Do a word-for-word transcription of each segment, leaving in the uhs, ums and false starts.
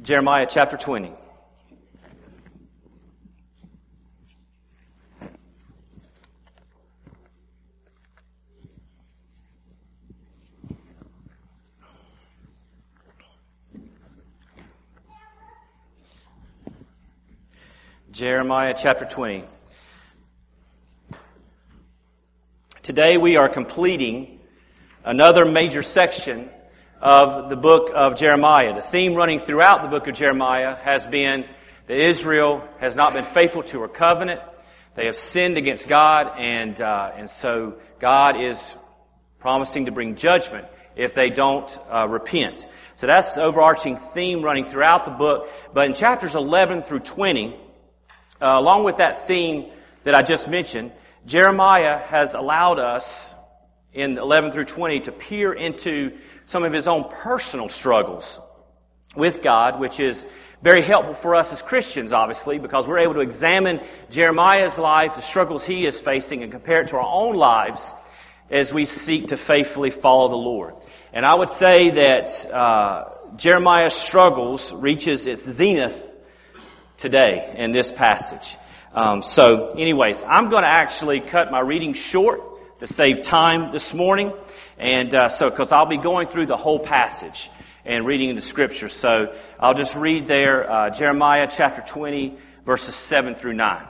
Jeremiah chapter twenty. Jeremiah chapter twenty. Today we are completing another major section of the book of Jeremiah. The theme running throughout the book of Jeremiah has been that Israel has not been faithful to her covenant. They have sinned against God, and uh, and so God is promising to bring judgment if they don't uh, repent. So that's the overarching theme running throughout the book. But in chapters eleven through twenty, uh, along with that theme that I just mentioned, Jeremiah has allowed us in eleven through twenty to peer into some of his own personal struggles with God, which is very helpful for us as Christians, obviously, because we're able to examine Jeremiah's life, the struggles he is facing, and compare it to our own lives as we seek to faithfully follow the Lord. And I would say that uh, Jeremiah's struggles reaches its zenith today in this passage. Um, so, anyways, I'm going to actually cut my reading short to save time this morning, and uh, so because I'll be going through the whole passage and reading the Scripture. So I'll just read there uh, Jeremiah chapter twenty, verses seven through nine.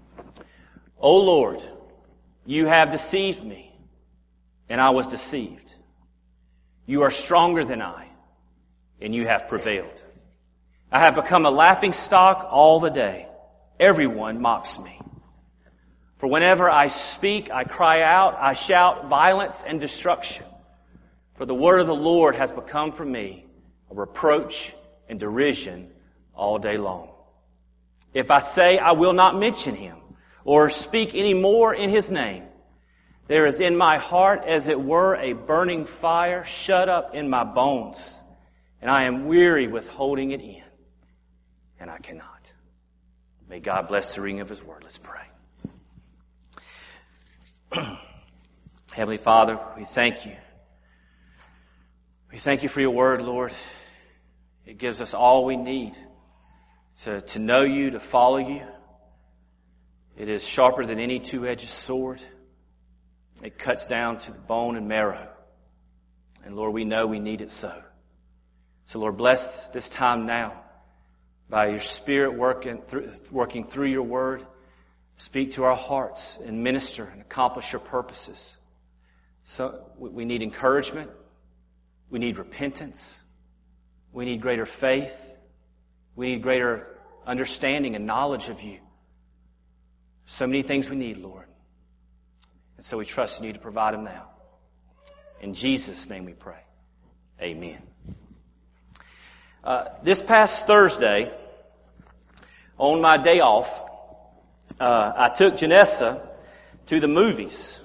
O Lord, you have deceived me, and I was deceived. You are stronger than I, and you have prevailed. I have become a laughing stock all the day. Everyone mocks me. For whenever I speak, I cry out, I shout violence and destruction. For the word of the Lord has become for me a reproach and derision all day long. If I say I will not mention him or speak any more in his name, there is in my heart as it were a burning fire shut up in my bones, and I am weary with holding it in, and I cannot. May God bless the reading of his word. Let's pray. Heavenly Father, we thank you. We thank you for your word, Lord. It gives us all we need to, to know you, to follow you. It is sharper than any two-edged sword. It cuts down to the bone and marrow. And Lord, we know we need it so. So Lord, bless this time now by your Spirit working through, working through your word. Speak to our hearts and minister and accomplish your purposes. So we need encouragement. We need repentance. We need greater faith. We need greater understanding and knowledge of you. So many things we need, Lord. And so we trust in you to provide them now. In Jesus' name we pray. Amen. Uh, this past Thursday, on my day off, Uh, I took Janessa to the movies.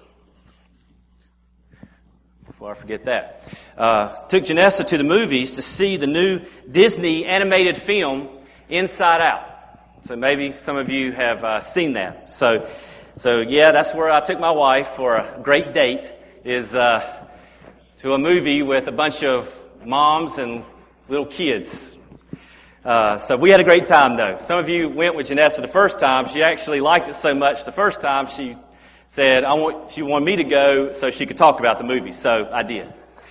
Before I forget that. Uh, took Janessa to the movies to see the new Disney animated film, Inside Out. So maybe some of you have uh, seen that. So, so yeah, that's where I took my wife for a great date, is uh, to a movie with a bunch of moms and little kids. Uh, so we had a great time, though. Some of you went with Janessa the first time. She actually liked it so much the first time she said, "I want." She wanted me to go so she could talk about the movie. So I did.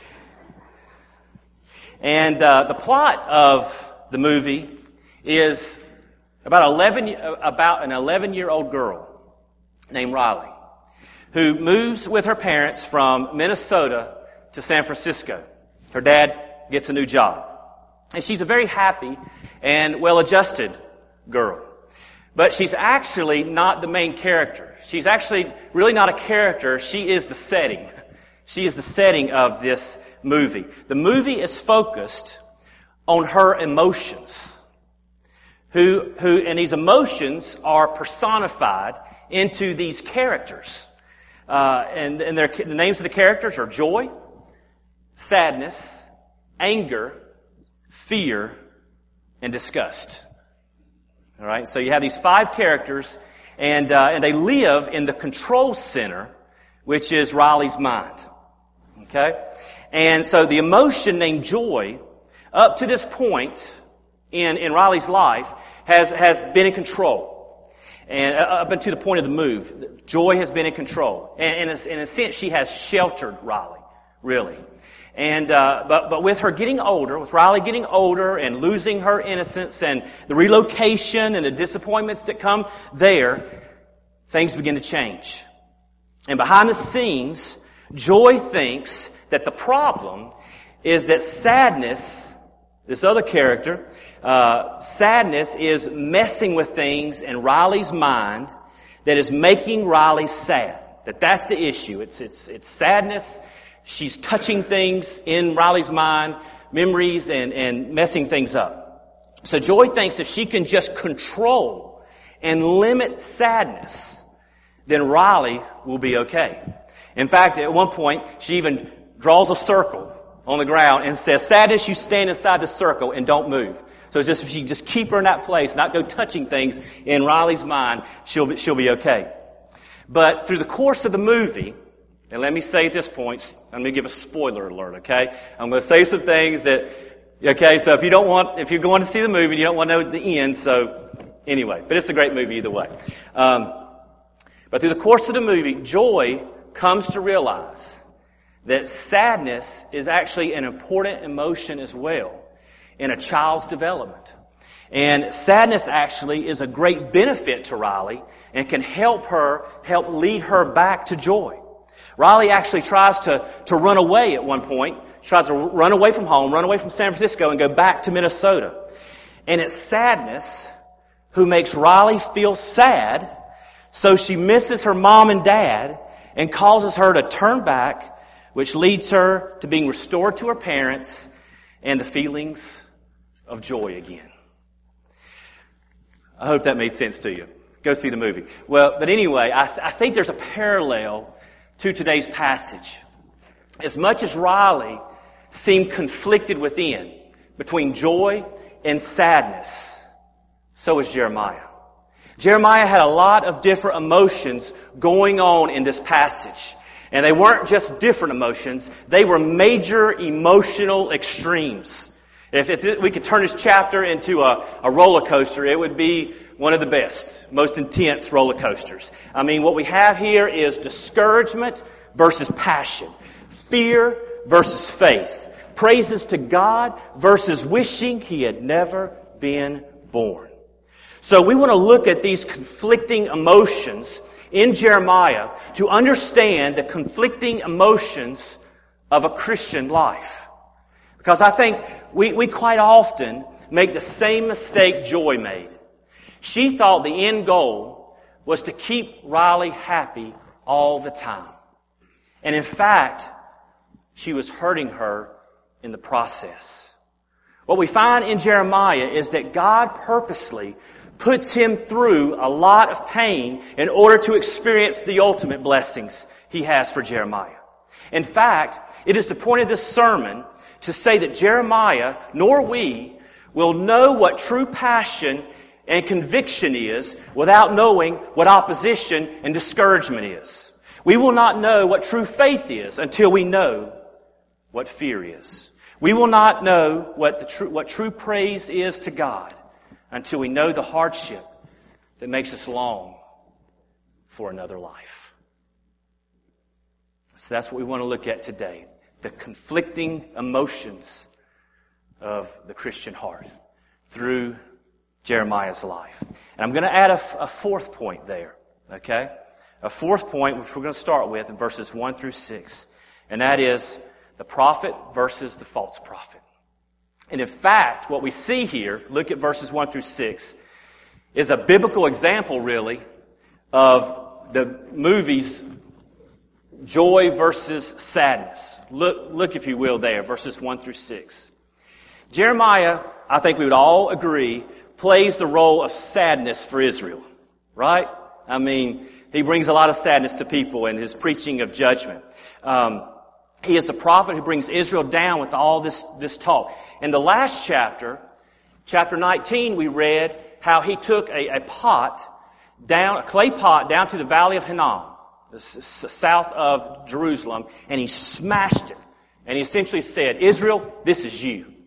And uh, the plot of the movie is about eleven about an eleven-year-old girl named Riley, who moves with her parents from Minnesota to San Francisco. Her dad gets a new job. And she's a very happy and well-adjusted girl. But she's actually not the main character. She's actually really not a character. She is the setting. She is the setting of this movie. The movie is focused on her emotions. Who, who, and these emotions are personified into these characters. Uh, and, and their, the names of the characters are joy, sadness, anger, fear, and disgust. All right, so you have these five characters, and uh, and they live in the control center, which is Riley's mind. Okay, and so the emotion named joy, up to this point in, in Riley's life has, has been in control. And up until the point of the move, Joy has been in control. And in a, in a sense, she has sheltered Riley, really. And, uh, but, but with her getting older, with Riley getting older and losing her innocence and the relocation and the disappointments that come there, things begin to change. And behind the scenes, Joy thinks that the problem is that Sadness, this other character, uh, Sadness is messing with things in Riley's mind that is making Riley sad. That that's the issue. It's, it's, it's sadness. She's touching things in Riley's mind, memories, and, and messing things up. So Joy thinks if she can just control and limit sadness, then Riley will be okay. In fact, at one point, she even draws a circle on the ground and says, Sadness, you stand inside the circle and don't move. So just if she just keep her in that place, not go touching things in Riley's mind, she'll be, she'll be okay. But through the course of the movie, and let me say at this point, I'm going to give a spoiler alert, okay? I'm going to say some things that, okay, so if you don't want, if you're going to see the movie, you don't want to know the end, so anyway. But it's a great movie either way. Um, but through the course of the movie, Joy comes to realize that sadness is actually an important emotion as well in a child's development. And sadness actually is a great benefit to Riley and can help her, help lead her back to joy. Riley actually tries to, to run away at one point. She tries to run away from home, run away from San Francisco, and go back to Minnesota. And it's sadness who makes Riley feel sad, so she misses her mom and dad and causes her to turn back, which leads her to being restored to her parents and the feelings of joy again. I hope that made sense to you. Go see the movie. Well, but anyway, I, th- I think there's a parallel to today's passage. As much as Riley seemed conflicted within, between joy and sadness, so was Jeremiah. Jeremiah had a lot of different emotions going on in this passage. And they weren't just different emotions, they were major emotional extremes. If, if we could turn this chapter into a, a roller coaster, it would be one of the best, most intense roller coasters. I mean, what we have here is discouragement versus passion, fear versus faith, praises to God versus wishing He had never been born. So we want to look at these conflicting emotions in Jeremiah to understand the conflicting emotions of a Christian life. Because I think we, we quite often make the same mistake Joy made. She thought the end goal was to keep Riley happy all the time. And in fact, she was hurting her in the process. What we find in Jeremiah is that God purposely puts him through a lot of pain in order to experience the ultimate blessings He has for Jeremiah. In fact, it is the point of this sermon to say that Jeremiah, nor we, will know what true passion and conviction is without knowing what opposition and discouragement is. We will not know what true faith is until we know what fear is. We will not know what the true, what true praise is to God until we know the hardship that makes us long for another life. So that's what we want to look at today. The conflicting emotions of the Christian heart through Jeremiah's life. And I'm going to add a, a fourth point there, okay? A fourth point, which we're going to start with in verses one through six. And that is the prophet versus the false prophet. And in fact, what we see here, look at verses one through six, is a biblical example, really, of the movies Joy versus sadness. Look, look, if you will, there, verses one through six. Jeremiah, I think we would all agree, plays the role of sadness for Israel, right? I mean, he brings a lot of sadness to people in his preaching of judgment. Um, he is the prophet who brings Israel down with all this, this talk. In the last chapter, chapter nineteen, we read how he took a, a pot down, a clay pot down to the valley of Hinnom, south of Jerusalem, and he smashed it. And he essentially said, Israel, this is you.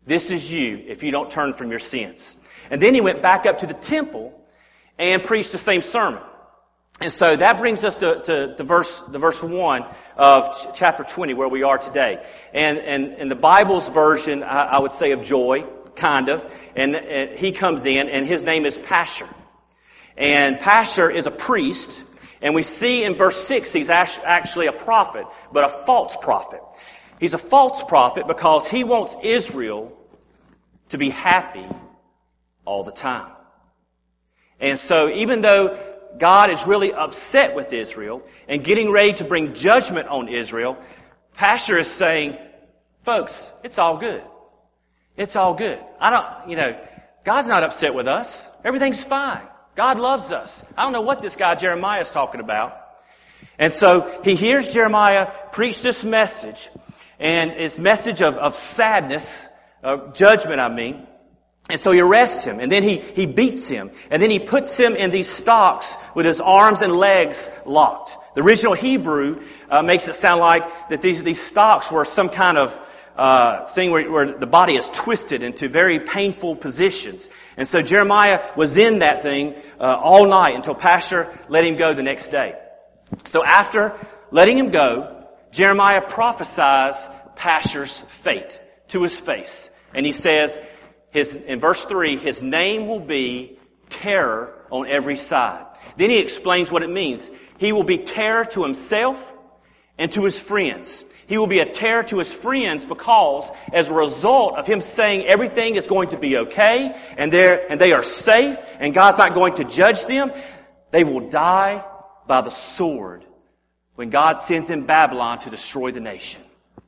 This is you if you don't turn from your sins. And then he went back up to the temple and preached the same sermon. And so that brings us to, to, to verse, the verse one of ch- chapter twenty, where we are today. And, and, and the Bible's version, I, I would say, of joy, kind of. And, and he comes in, and his name is Pashur. And Pashur is a priest. And we see in verse six, he's actually a prophet, but a false prophet. He's a false prophet because he wants Israel to be happy all the time. And so even though God is really upset with Israel and getting ready to bring judgment on Israel, Pashur is saying, folks, it's all good. It's all good. I don't, you know, God's not upset with us. Everything's fine. God loves us. I don't know what this guy Jeremiah is talking about. And so he hears Jeremiah preach this message, and it's message of, of sadness, of judgment, I mean. And so he arrests him, and then he, he beats him, and then he puts him in these stocks with his arms and legs locked. The original Hebrew uh, makes it sound like that these, these stocks were some kind of uh, thing where, where the body is twisted into very painful positions. And so Jeremiah was in that thing uh, all night until Pashur let him go the next day. So after letting him go, Jeremiah prophesies Pashur's fate to his face. And he says, His, in verse three, his name will be terror on every side. Then he explains what it means. He will be terror to himself and to his friends. He will be a terror to his friends because as a result of him saying everything is going to be okay and they're, and they are safe and God's not going to judge them, they will die by the sword when God sends in Babylon to destroy the nation.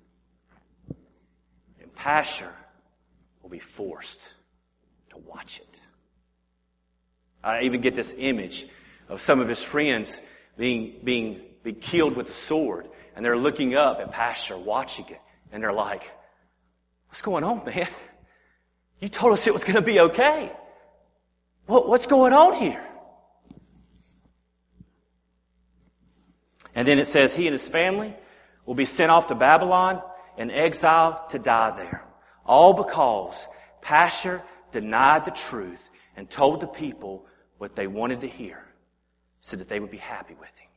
And Pashur will be forced to watch it. I even get this image of some of his friends being, being, being killed with a sword, and they're looking up at Pashur, watching it, and they're like, what's going on, man? You told us it was going to be okay. What, what's going on here? And then it says he and his family will be sent off to Babylon in exile to die there. All because Pashur denied the truth and told the people what they wanted to hear so that they would be happy with him.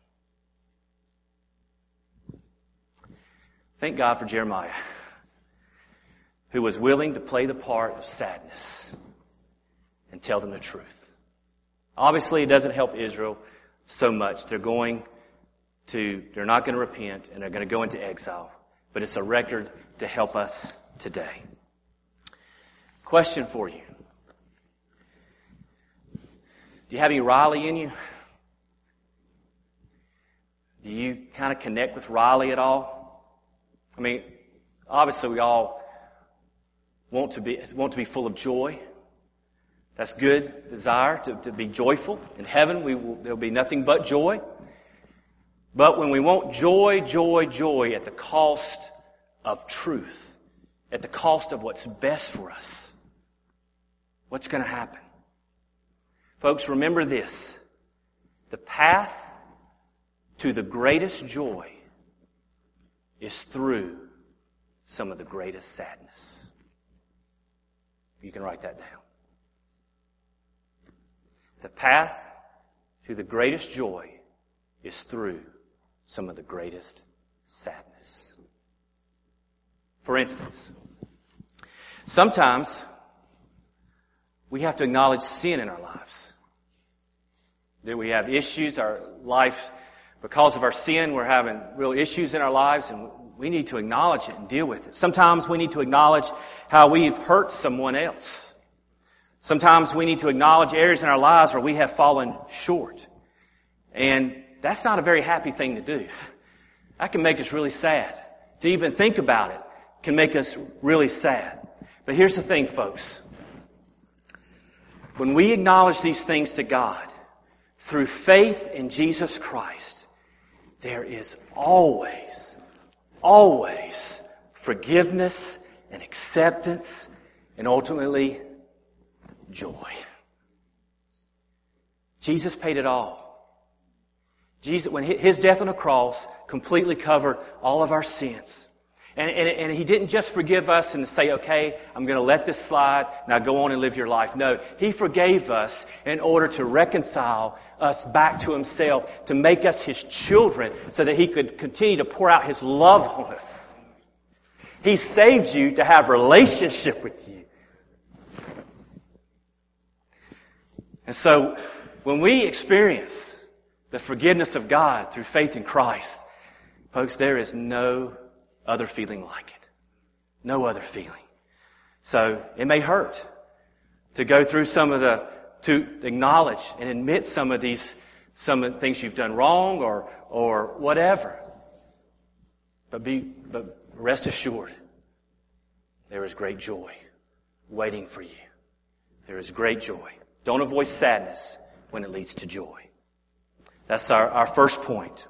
Thank God for Jeremiah, who was willing to play the part of sadness and tell them the truth. Obviously, it doesn't help Israel so much. They're going to, they're not going to repent, and they're going to go into exile. But it's a record to help us today. Question for you. Do you have any Riley in you? Do you kind of connect with Riley at all? I mean, obviously we all want to be want to be full of joy. That's good. Desire to, to be joyful. In heaven, we will, there will be nothing but joy. But when we want joy, joy, joy at the cost of truth, at the cost of what's best for us, what's going to happen? Folks, remember this. The path to the greatest joy is through some of the greatest sadness. You can write that down. The path to the greatest joy is through some of the greatest sadness. For instance, sometimes we have to acknowledge sin in our lives. That we have issues, our life, because of our sin, we're having real issues in our lives, and we need to acknowledge it and deal with it. Sometimes we need to acknowledge how we've hurt someone else. Sometimes we need to acknowledge areas in our lives where we have fallen short. And that's not a very happy thing to do. That can make us really sad. To even think about it can make us really sad. But here's the thing, folks. When we acknowledge these things to God, through faith in Jesus Christ, there is always, always forgiveness and acceptance and ultimately joy. Jesus paid it all. Jesus, when his death on the cross completely covered all of our sins. And, and, and He didn't just forgive us and say, okay, I'm going to let this slide, now go on and live your life. No, He forgave us in order to reconcile us back to Himself, to make us His children so that He could continue to pour out His love on us. He saved you to have a relationship with you. And so, when we experience the forgiveness of God through faith in Christ, folks, there is no other feeling like it. No other feeling. So, it may hurt to go through some of the, to acknowledge and admit some of these, some of the things you've done wrong or, or whatever. But be, but rest assured, there is great joy waiting for you. There is great joy. Don't avoid sadness when it leads to joy. That's our, our first point.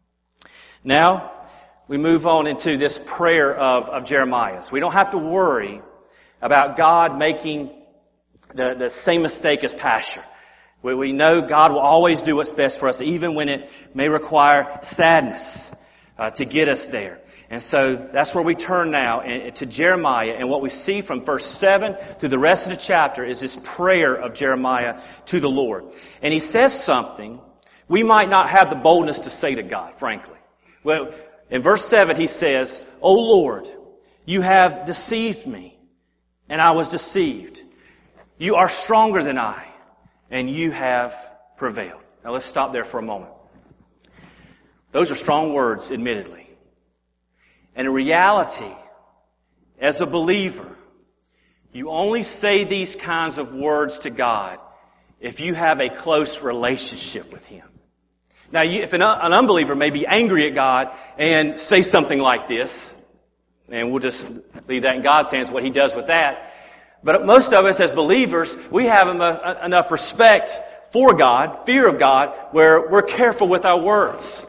Now, we move on into this prayer of, of Jeremiah's. We don't have to worry about God making the, the same mistake as Pastor. We, we know God will always do what's best for us, even when it may require sadness uh, to get us there. And so that's where we turn now to Jeremiah. And what we see from verse seven through the rest of the chapter is this prayer of Jeremiah to the Lord. And he says something we might not have the boldness to say to God, frankly. Well, in verse seven he says, O Lord, you have deceived me, and I was deceived. You are stronger than I, and you have prevailed. Now let's stop there for a moment. Those are strong words, admittedly. And in reality, as a believer, you only say these kinds of words to God if you have a close relationship with Him. Now, you, if an, an unbeliever may be angry at God and say something like this, and we'll just leave that in God's hands, what He does with that. But most of us as believers, we have enough respect for God, fear of God, where we're careful with our words.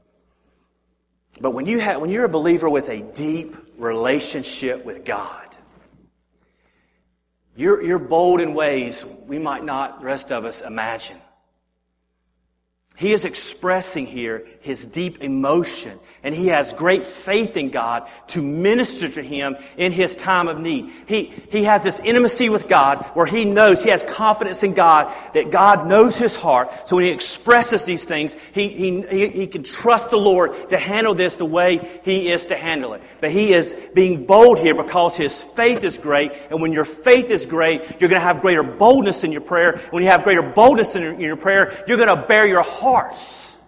But when you have, when you're a believer with a deep relationship with God, you're, you're bold in ways we might not, the rest of us, imagine. He is expressing here his deep emotion, and he has great faith in God to minister to him in his time of need. He, he has this intimacy with God where he knows, he has confidence in God that God knows his heart. So when he expresses these things, he, he, he can trust the Lord to handle this the way he is to handle it. But he is being bold here because his faith is great, and when your faith is great, you're going to have greater boldness in your prayer. When you have greater boldness in your, in your prayer, you're going to bear your heart. Hearts.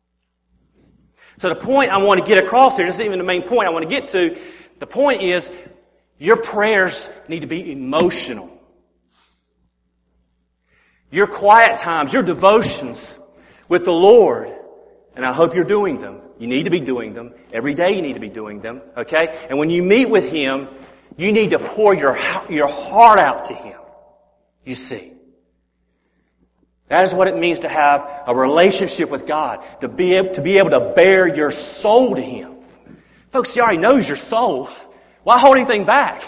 So the point I want to get across here, this isn't even the main point I want to get to, the point is your prayers need to be emotional. Your quiet times, your devotions with the Lord, and I hope you're doing them. You need to be doing them. Every day you need to be doing them, okay? And when you meet with Him, you need to pour your, your heart out to Him, you see. That is what it means to have a relationship with God, to be able to be able to bear your soul to Him. Folks, He already knows your soul. Why hold anything back?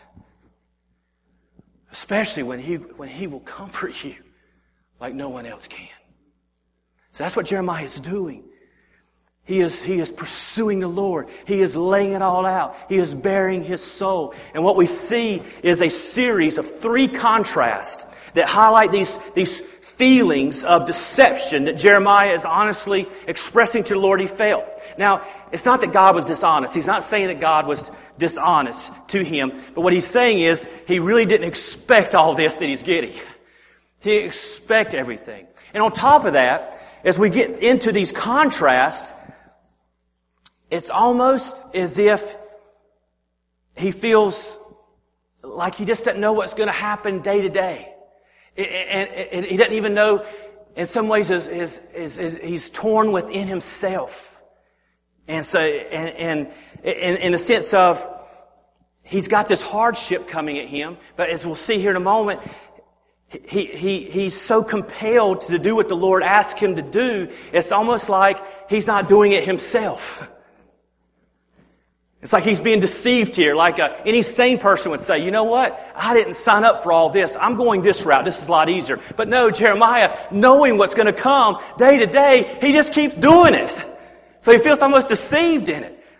Especially when He when He will comfort you like no one else can. So that's what Jeremiah is doing. He is, he is pursuing the Lord. He is laying it all out. He is bearing his soul. And what we see is a series of three contrasts that highlight these, these feelings of deception that Jeremiah is honestly expressing to the Lord he felt. Now, it's not that God was dishonest. He's not saying that God was dishonest to him. But what he's saying is he really didn't expect all this that he's getting. He expected everything. And on top of that, as we get into these contrasts, it's almost as if he feels like he just doesn't know what's going to happen day to day. And he doesn't even know, in some ways, is, is, is, is he's torn within himself. And so, and, and in the sense of, he's got this hardship coming at him, but as we'll see here in a moment, he, he, he's so compelled to do what the Lord asked him to do, it's almost like he's not doing it himself. It's like he's being deceived here, like a, any sane person would say, you know what? I didn't sign up for all this. I'm going this route. This is a lot easier. But no, Jeremiah, knowing what's going to come day to day, he just keeps doing it. So he feels almost deceived in it.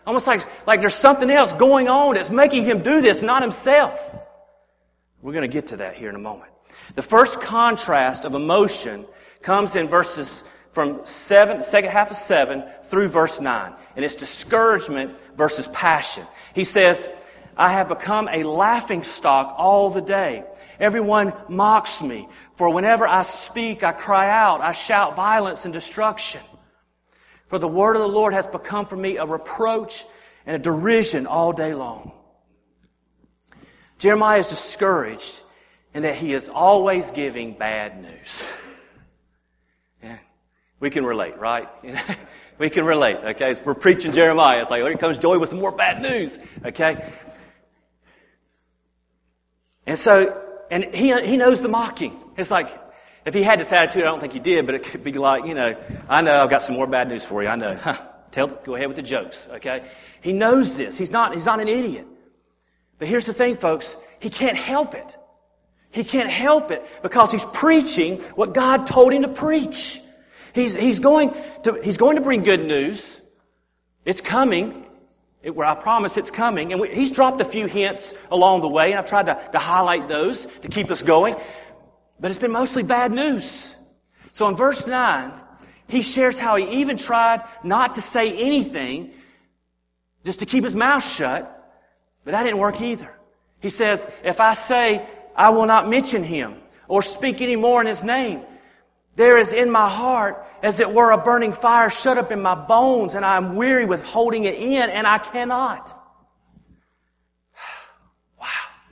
Almost like, like there's something else going on that's making him do this, not himself. We're going to get to that here in a moment. The first contrast of emotion comes in verses from seven, second half of seven through verse nine. And it's discouragement versus passion. He says, I have become a laughing stock all the day. Everyone mocks me. For whenever I speak, I cry out. I shout violence and destruction. For the word of the Lord has become for me a reproach and a derision all day long. Jeremiah is discouraged in that he is always giving bad news. Yeah. We can relate, right? We can relate, okay? We're preaching Jeremiah. It's like, here comes Joey with some more bad news, okay? And so, and he he knows the mocking. It's like, if he had this attitude, I don't think he did, but it could be like, you know, I know I've got some more bad news for you. I know. Huh, tell, go ahead with the jokes, okay? He knows this. He's not, he's not an idiot. But here's the thing, folks. He can't help it. He can't help it because he's preaching what God told him to preach. He's, he's going to, he's going to bring good news. It's coming. It, where I promise it's coming. And we, he's dropped a few hints along the way, and I've tried to, to highlight those to keep us going. But it's been mostly bad news. So in verse nine, he shares how he even tried not to say anything, just to keep his mouth shut, but that didn't work either. He says, if I say I will not mention him or speak any more in his name, there is in my heart, as it were, a burning fire shut up in my bones, and I am weary with holding it in, and I cannot. Wow.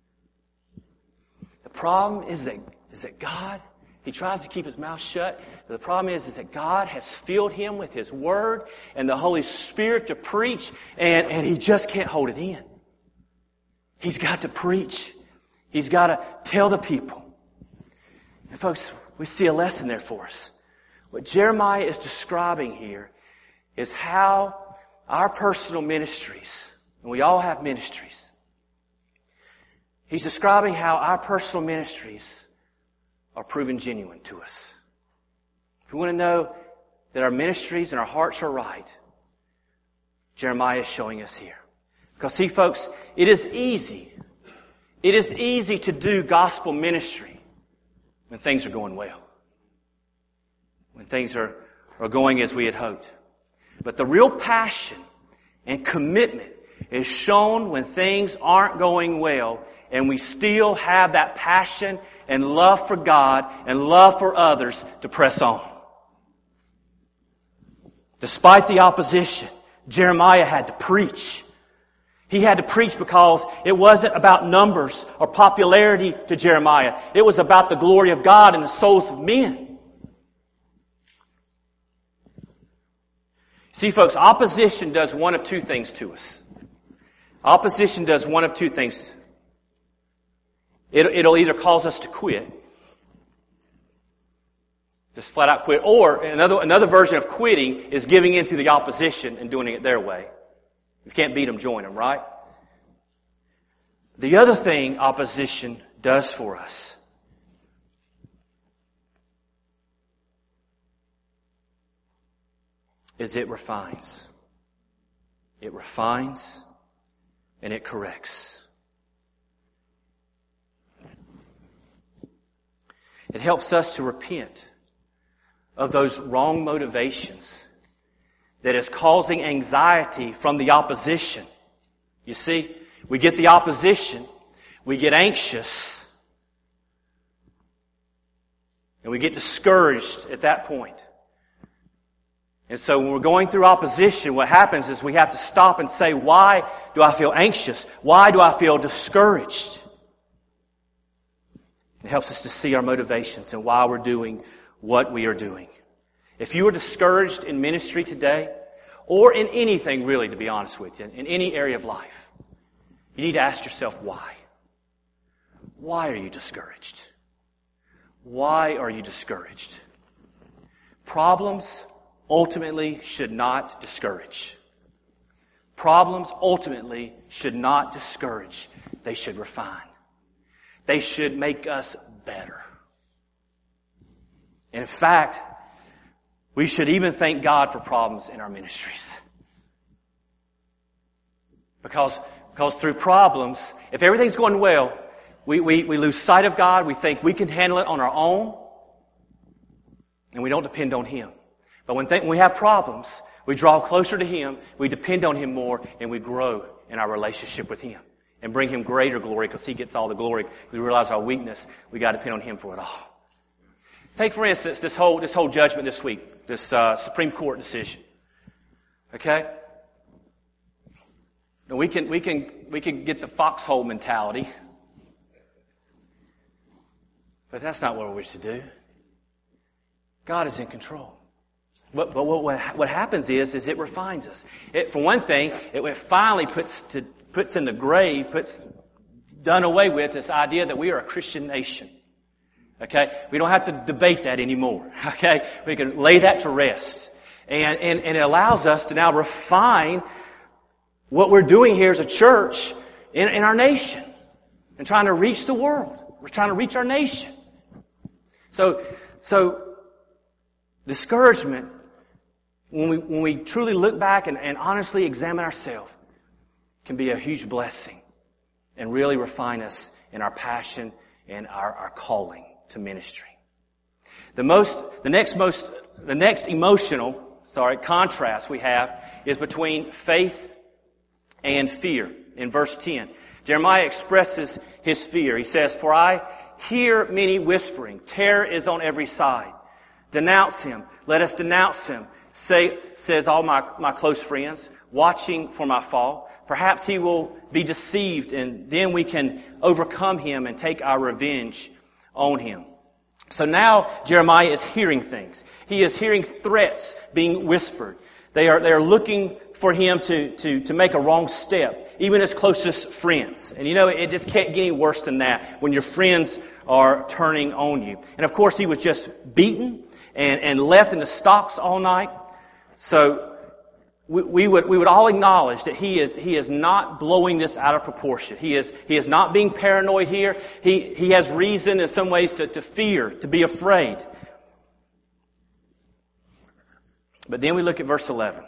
The problem is that, is that God, he tries to keep his mouth shut. The problem is, is that God has filled him with his word and the Holy Spirit to preach, and, and he just can't hold it in. He's got to preach. He's got to tell the people. And folks, we see a lesson there for us. What Jeremiah is describing here is how our personal ministries, and we all have ministries, he's describing how our personal ministries are proven genuine to us. If we want to know that our ministries and our hearts are right, Jeremiah is showing us here. Because see, folks, it is easy. It is easy to do gospel ministry when things are going well. When things are, are going as we had hoped. But the real passion and commitment is shown when things aren't going well, and we still have that passion and love for God and love for others to press on. Despite the opposition, Jeremiah had to preach. He had to preach because it wasn't about numbers or popularity to Jeremiah. It was about the glory of God and the souls of men. See, folks, opposition does one of two things to us. Opposition does one of two things. It, it'll either cause us to quit, just flat out quit, or another another version of quitting is giving into the opposition and doing it their way. If you can't beat them, join them, right? The other thing opposition does for us is it refines. It refines and it corrects. It helps us to repent of those wrong motivations that is causing anxiety from the opposition. You see, we get the opposition, we get anxious, and we get discouraged at that point. And so when we're going through opposition, what happens is we have to stop and say, why do I feel anxious? Why do I feel discouraged? It helps us to see our motivations and why we're doing what we are doing. If you are discouraged in ministry today, or in anything really, to be honest with you, in any area of life, you need to ask yourself why. Why are you discouraged? Why are you discouraged? Problems ultimately should not discourage. Problems ultimately should not discourage. They should refine. They should make us better. And in fact, we should even thank God for problems in our ministries. Because, because through problems, if everything's going well, we, we, we lose sight of God. We think we can handle it on our own. And we don't depend on Him. But when, th- when we have problems, we draw closer to Him, we depend on Him more, and we grow in our relationship with Him. And bring Him greater glory because He gets all the glory. We realize our weakness. We got to depend on Him for it all. Take, for instance, this whole, this whole judgment this week. This uh, Supreme Court decision. Okay? Now we can, we can, we can get the foxhole mentality. But that's not what we wish to do. God is in control. But, but what, what, what happens is, is it refines us. It, for one thing, it, it finally puts to, puts in the grave, puts done away with this idea that we are a Christian nation. Okay? We don't have to debate that anymore. Okay? We can lay that to rest. And, and, and it allows us to now refine what we're doing here as a church in, in our nation. And trying to reach the world. We're trying to reach our nation. So, so, discouragement, when we, when we truly look back and, and honestly examine ourselves, can be a huge blessing and really refine us in our passion and our, our calling to ministry. The most, the next most, the next emotional, sorry, contrast we have is between faith and fear. In verse ten, Jeremiah expresses his fear. He says, "For I hear many whispering. Terror is on every side. Denounce him. Let us denounce him. Say, says all my, my close friends, watching for my fall. Perhaps he will be deceived, and then we can overcome him and take our revenge on him." So now Jeremiah is hearing things. He is hearing threats being whispered. They are, they are looking for him to, to, to make a wrong step, even his closest friends. And you know, it just can't get any worse than that when your friends are turning on you. And of course, he was just beaten and, and left in the stocks all night. So we, we would, we would all acknowledge that he is, he is not blowing this out of proportion. He is, he is not being paranoid here. He, he has reason in some ways to, to fear, to be afraid. But then we look at verse eleven.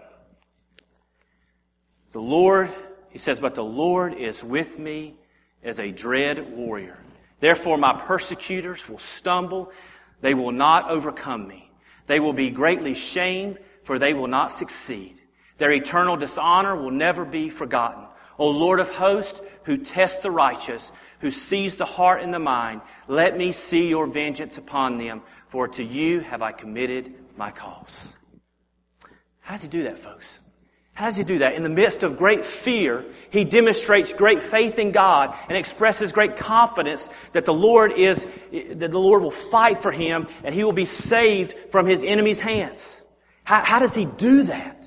The Lord, he says, "But the Lord is with me as a dread warrior. Therefore my persecutors will stumble. They will not overcome me. They will be greatly shamed, for they will not succeed. Their eternal dishonor will never be forgotten. O Lord of hosts, who tests the righteous, who sees the heart and the mind, let me see your vengeance upon them, for to you have I committed my cause." How does he do that, folks? How does he do that? In the midst of great fear, he demonstrates great faith in God and expresses great confidence that the Lord is, that the Lord will fight for him and he will be saved from his enemy's hands. How, how does he do that?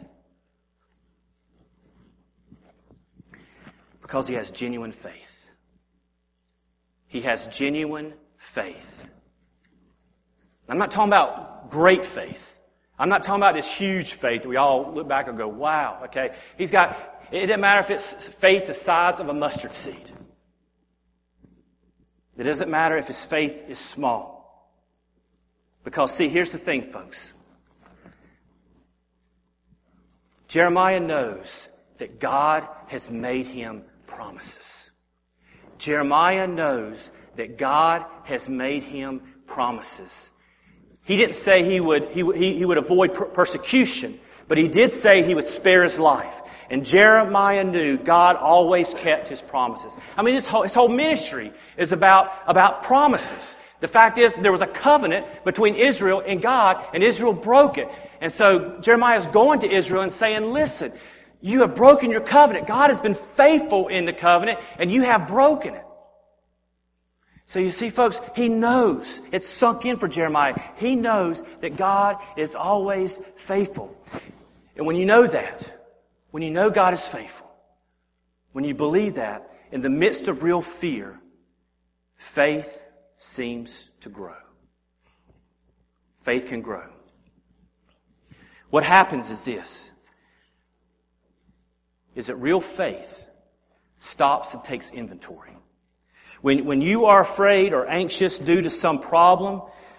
Because he has genuine faith. He has genuine faith. I'm not talking about great faith. I'm not talking about this huge faith that we all look back and go, wow, okay. He's got, it doesn't matter if it's faith the size of a mustard seed. It doesn't matter if his faith is small. Because see, here's the thing, folks. Jeremiah knows that God has made him promises. Jeremiah knows that God has made him promises. He didn't say he would, he, he, he would avoid per- persecution, but he did say he would spare his life. And Jeremiah knew God always kept his promises. I mean, his whole, his whole ministry is about, about promises. The fact is, there was a covenant between Israel and God, and Israel broke it. And so Jeremiah is going to Israel and saying, listen, you have broken your covenant. God has been faithful in the covenant, and you have broken it. So you see, folks, he knows. It's sunk in for Jeremiah. He knows that God is always faithful. And when you know that, when you know God is faithful, when you believe that, in the midst of real fear, faith seems to grow. Faith can grow. What happens is this, is that real faith stops and takes inventory. When, when you are afraid or anxious due to some problem,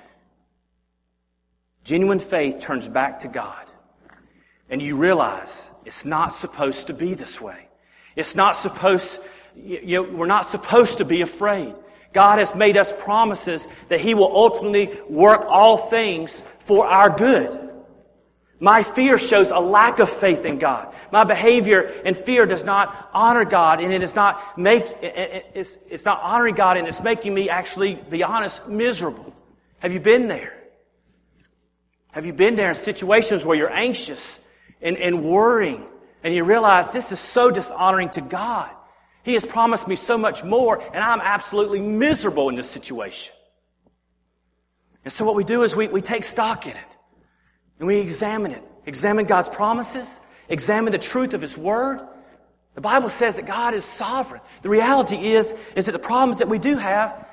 genuine faith turns back to God. And you realize it's not supposed to be this way. It's not supposed, you know, we're not supposed to be afraid. God has made us promises that He will ultimately work all things for our good. My fear shows a lack of faith in God. My behavior and fear does not honor God, and it is not make it's, it's not honoring God, and it's making me actually, be honest, miserable. Have you been there? Have you been there in situations where you're anxious and, and worrying, and you realize this is so dishonoring to God? He has promised me so much more, and I'm absolutely miserable in this situation. And so what we do is we, we take stock in it. And we examine it. Examine God's promises. Examine the truth of His Word. The Bible says that God is sovereign. The reality is, is that the problems that we do have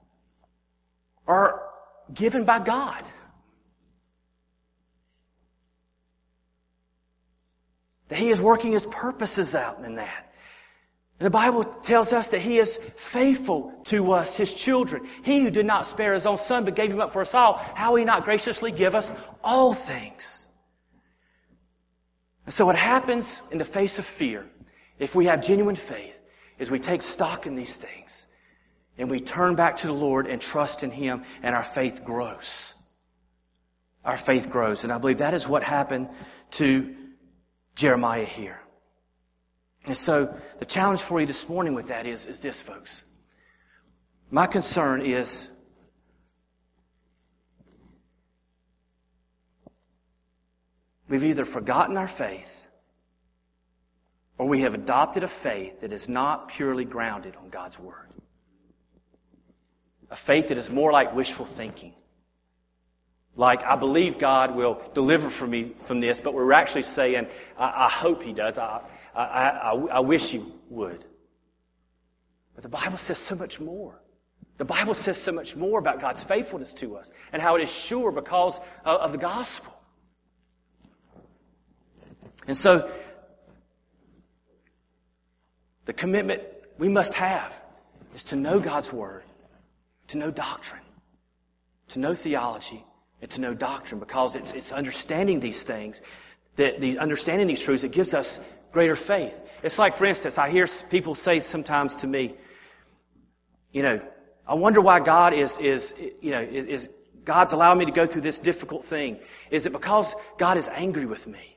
are given by God. That He is working His purposes out in that. And the Bible tells us that He is faithful to us, His children. He who did not spare His own Son but gave Him up for us all, how will He not graciously give us all things? And so what happens in the face of fear, if we have genuine faith, is we take stock in these things. And we turn back to the Lord and trust in Him, and our faith grows. Our faith grows. And I believe that is what happened to Jeremiah here. And so the challenge for you this morning with that is, is this, folks. My concern is we've either forgotten our faith or we have adopted a faith that is not purely grounded on God's Word. A faith that is more like wishful thinking. Like, I believe God will deliver for me from this, but we're actually saying, I, I hope He does. I, I, I, I wish He would. But the Bible says so much more. The Bible says so much more about God's faithfulness to us and how it is sure because of, of the gospel. And so, the commitment we must have is to know God's Word, to know doctrine, to know theology, and to know doctrine, because it's it's understanding these things, that the understanding these truths, it gives us greater faith. It's like, for instance, I hear people say sometimes to me, you know, I wonder why God is is you know is, is God's allowing me to go through this difficult thing. Is it because God is angry with me?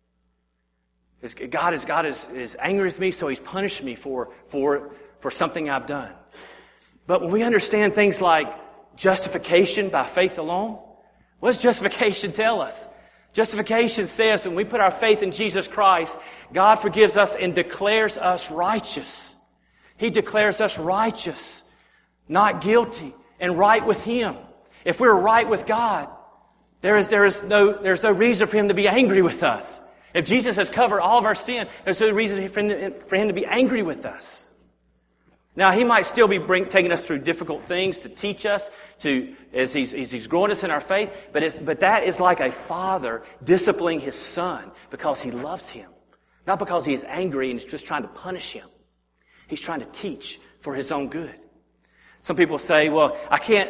Is God is God is, is angry with me, so He's punished me for for for something I've done. But when we understand things like justification by faith alone, what does justification tell us? Justification says when we put our faith in Jesus Christ, God forgives us and declares us righteous. He declares us righteous, not guilty, and right with Him. If we're right with God, there is there is no there's no reason for Him to be angry with us. If Jesus has covered all of our sin, there's no reason for Him to, for him to be angry with us. Now, He might still be bring, taking us through difficult things to teach us, to as He's, as he's growing us in our faith. But it's, but that is like a father disciplining his son because he loves him, not because he is angry and is just trying to punish him. He's trying to teach for his own good. Some people say, "Well, I can't.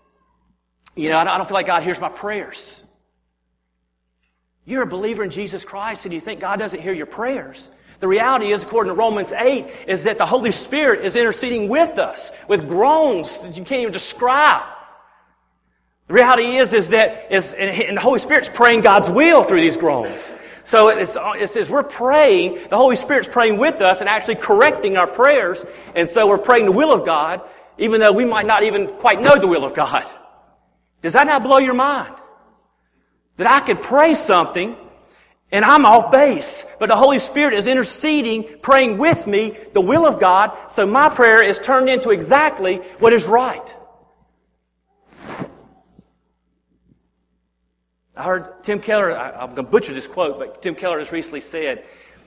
You know, I don't feel like God hears my prayers." You're a believer in Jesus Christ, and you think God doesn't hear your prayers. The reality is, according to Romans eight, is that the Holy Spirit is interceding with us, with groans that you can't even describe. The reality is, is that, is, and the Holy Spirit's praying God's will through these groans. So it's, it says we're praying, the Holy Spirit's praying with us and actually correcting our prayers, and so we're praying the will of God, even though we might not even quite know the will of God. Does that not blow your mind? That I could pray something, and I'm off base. But the Holy Spirit is interceding, praying with me, the will of God, so my prayer is turned into exactly what is right. I heard Tim Keller, I, I'm going to butcher this quote, but Tim Keller has recently said,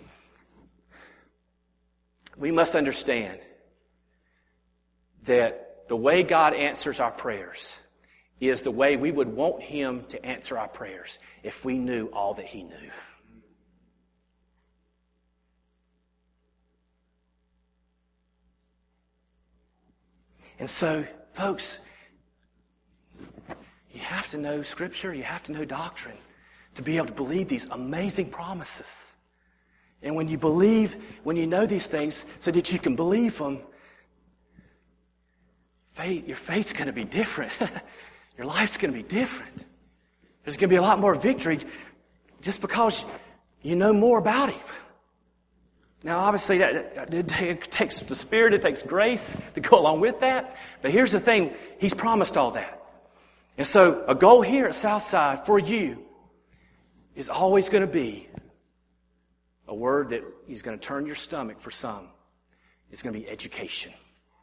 we must understand that the way God answers our prayers is the way we would want Him to answer our prayers if we knew all that He knew. And so, folks, you have to know Scripture, you have to know doctrine to be able to believe these amazing promises. And when you believe, when you know these things so that you can believe them, faith, your faith's going to be different. Your life's going to be different. There's going to be a lot more victory just because you know more about Him. Now, obviously, that, it takes the Spirit, it takes grace to go along with that. But here's the thing, He's promised all that. And so, a goal here at Southside for you is always going to be a word that is going to turn your stomach for some. It's going to be education.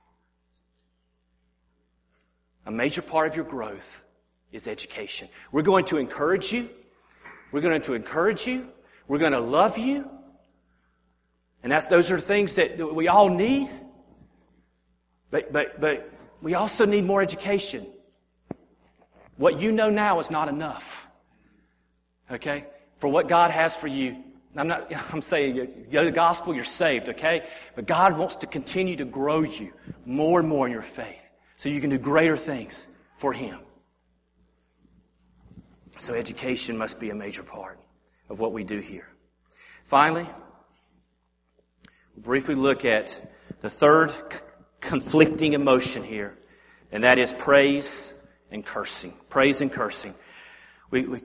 A major part of your growth is education. We're going to encourage you. We're going to encourage you. We're going to love you. And that's those are things that we all need. But but but we also need more education. What you know now is not enough. Okay? For what God has for you. I'm not I'm saying you go to the gospel, you're saved, okay? But God wants to continue to grow you more and more in your faith, so you can do greater things for Him. So education must be a major part of what we do here. Finally, we'll briefly look at the third c- conflicting emotion here, and that is praise and cursing. Praise and cursing. We, we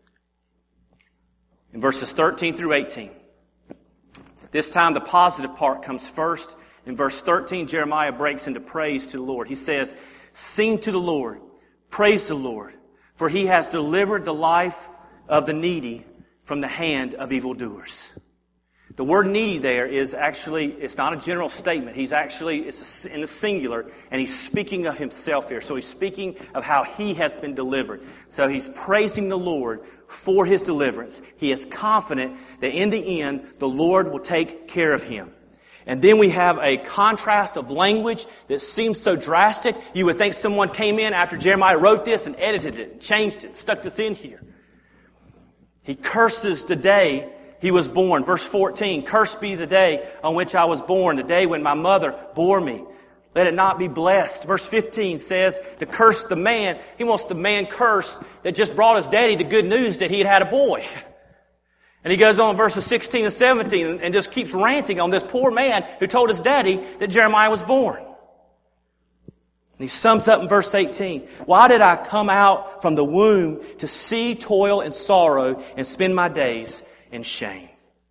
in verses thirteen through eighteen. This time the positive part comes first. In verse thirteen, Jeremiah breaks into praise to the Lord. He says, "Sing to the Lord, praise the Lord, for He has delivered the life of the needy from the hand of evildoers." The word needy there is actually, it's not a general statement. He's actually, it's in the singular, and he's speaking of himself here. So he's speaking of how he has been delivered. So he's praising the Lord for his deliverance. He is confident that in the end, the Lord will take care of him. And then we have a contrast of language that seems so drastic. You would think someone came in after Jeremiah wrote this and edited it, changed it, stuck this in here. He curses the day he was born. Verse fourteen, "Cursed be the day on which I was born, the day when my mother bore me. Let it not be blessed." Verse fifteen says to curse the man. He wants the man cursed that just brought his daddy the good news that he had had a boy. And he goes on verses sixteen and seventeen and just keeps ranting on this poor man who told his daddy that Jeremiah was born. And he sums up in verse eighteen, "Why did I come out from the womb to see toil and sorrow and spend my days in shame?"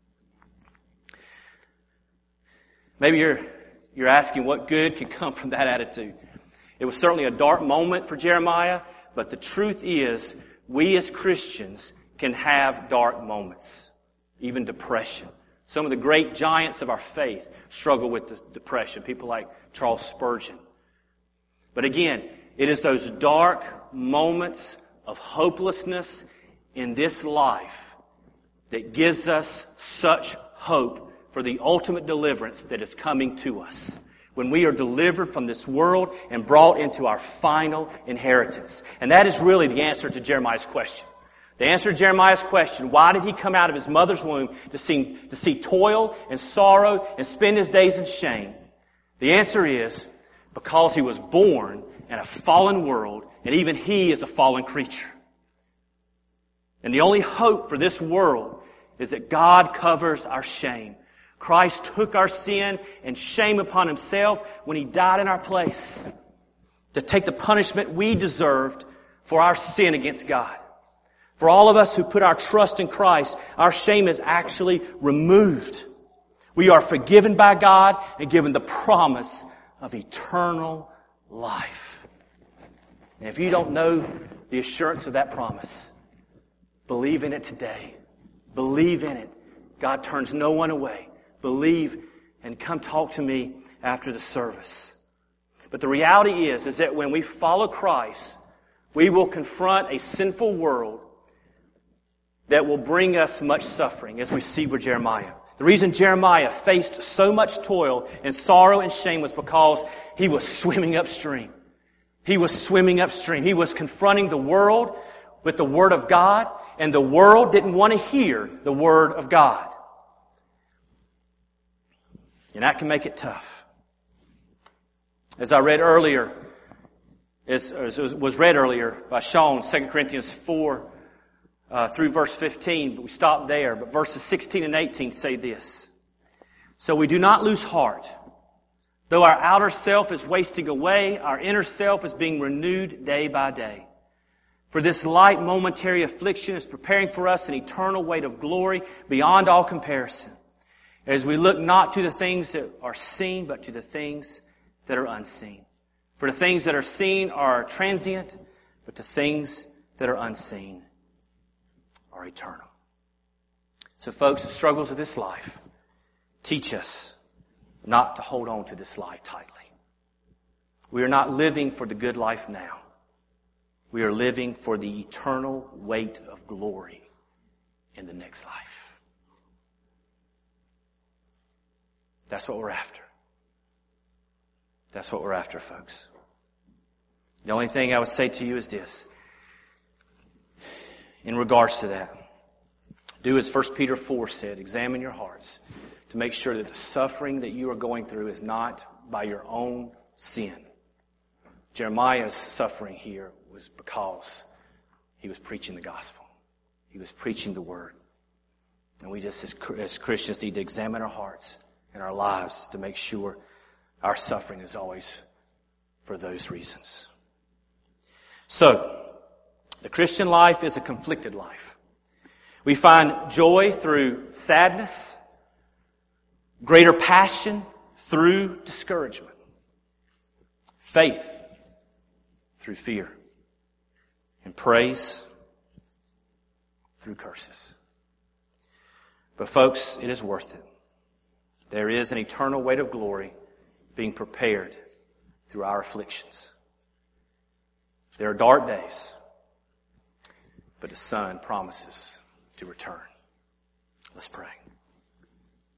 Maybe you're you're asking what good can come from that attitude. It was certainly a dark moment for Jeremiah, but the truth is, we as Christians can have dark moments, even depression. Some of the great giants of our faith struggle with depression, people like Charles Spurgeon. But again, it is those dark moments of hopelessness in this life that gives us such hope for the ultimate deliverance that is coming to us, when we are delivered from this world and brought into our final inheritance. And that is really the answer to Jeremiah's question. The answer to Jeremiah's question, why did he come out of his mother's womb to see, to see toil and sorrow and spend his days in shame? The answer is because he was born in a fallen world, and even he is a fallen creature. And the only hope for this world is that God covers our shame. Christ took our sin and shame upon Himself when He died in our place to take the punishment we deserved for our sin against God. For all of us who put our trust in Christ, our shame is actually removed. We are forgiven by God and given the promise of eternal life. And if you don't know the assurance of that promise, believe in it today. Believe in it. God turns no one away. Believe and come talk to me after the service. But the reality is, is that when we follow Christ, we will confront a sinful world that will bring us much suffering, as we see with Jeremiah. The reason Jeremiah faced so much toil and sorrow and shame was because he was swimming upstream. He was swimming upstream. He was confronting the world with the Word of God, and the world didn't want to hear the Word of God. And that can make it tough. As I read earlier, as, as was read earlier by Sean, Second Corinthians four, uh, through verse fifteen, but we stop there. But verses sixteen and eighteen say this. So we do not lose heart. Though our outer self is wasting away, our inner self is being renewed day by day. For this light momentary affliction is preparing for us an eternal weight of glory beyond all comparison, as we look not to the things that are seen, but to the things that are unseen. For the things that are seen are transient, but the things that are unseen are eternal. So folks, the struggles of this life teach us not to hold on to this life tightly. We are not living for the good life now. We are living for the eternal weight of glory in the next life. That's what we're after. That's what we're after, folks. The only thing I would say to you is this. In regards to that, do as First Peter four said, examine your hearts to make sure that the suffering that you are going through is not by your own sin. Jeremiah's suffering here was because he was preaching the gospel. He was preaching the word. And we just, as, as Christians, need to examine our hearts and our lives to make sure our suffering is always for those reasons. So, the Christian life is a conflicted life. We find joy through sadness, greater passion through discouragement, faith through fear, and praise through curses. But folks, it is worth it. There is an eternal weight of glory being prepared through our afflictions. There are dark days, but the sun promises to return. Let's pray.